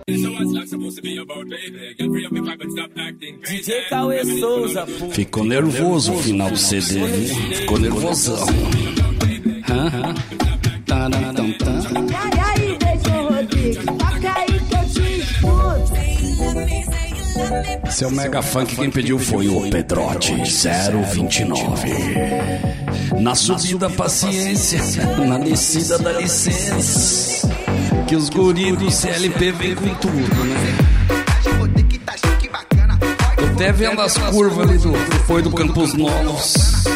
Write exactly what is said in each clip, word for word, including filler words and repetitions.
D J Cauê Souza, pô. Ficou nervoso o final do C D, né? Ficou nervosão. Hã? Tá, tá, tá, tá. E aí, Deison Rodrigues, toca aí que eu te escuto. Seu mega funk, quem pediu foi o Pedrote zero vinte e nove. Na subida, paciência. Na descida, dá licença. Que os guris do C L P vem com tudo, né? Tô até vendo as curvas ali do, depois do Campos Novos.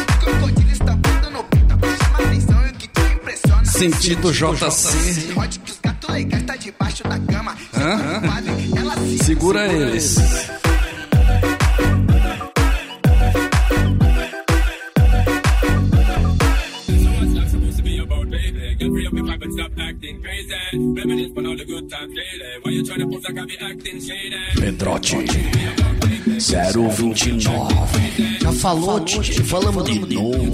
Sentido J C. Hã? Segura eles. Pedrote zero vinte e nove. Já falou, D J? Falamos de novo.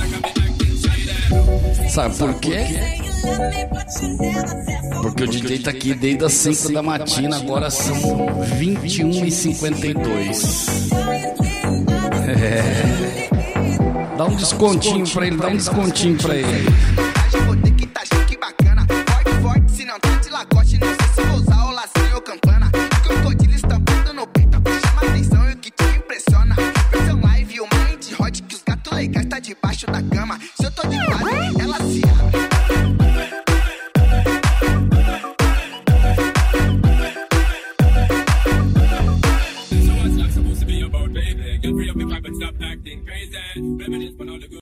Sabe por quê? Porque o D J tá aqui desde as cinco da matina. Agora são vinte e uma e cinquenta e dois. É. Dá um descontinho pra ele, dá um descontinho pra ele.